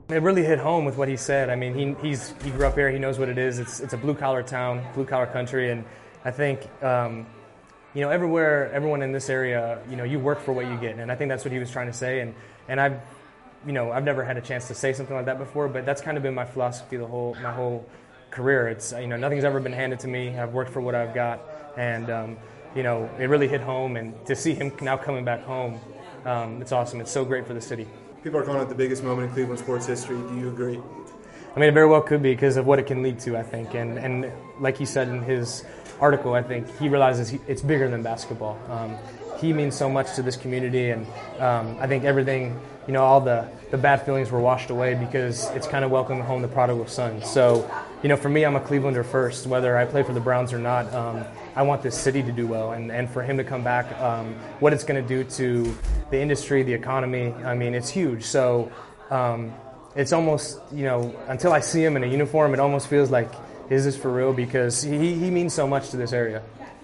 It really hit home with what he said. I mean, he grew up here. He knows what it is. It's a blue collar town, blue collar country, and I think everyone in this area, you work for what you get, and I think that's what he was trying to say. And I've never had a chance to say something like that before, but that's kind of been my philosophy my whole career. It's nothing's ever been handed to me. I've worked for what I've got, and it really hit home. And to see him now coming back home, it's awesome. It's so great for the city. People are calling it the biggest moment in Cleveland sports history. Do you agree? I mean, it very well could be because of what it can lead to, I think. And like he said in his article, I think he realizes it's bigger than basketball. He means so much to this community, and I think everything, all the bad feelings were washed away because it's kind of welcoming home the prodigal son. So, for me, I'm a Clevelander first, whether I play for the Browns or not. I want this city to do well, and for him to come back, what it's going to do to the industry, the economy, I mean, it's huge. So it's almost, until I see him in a uniform, it almost feels like, is this for real? Because he means so much to this area.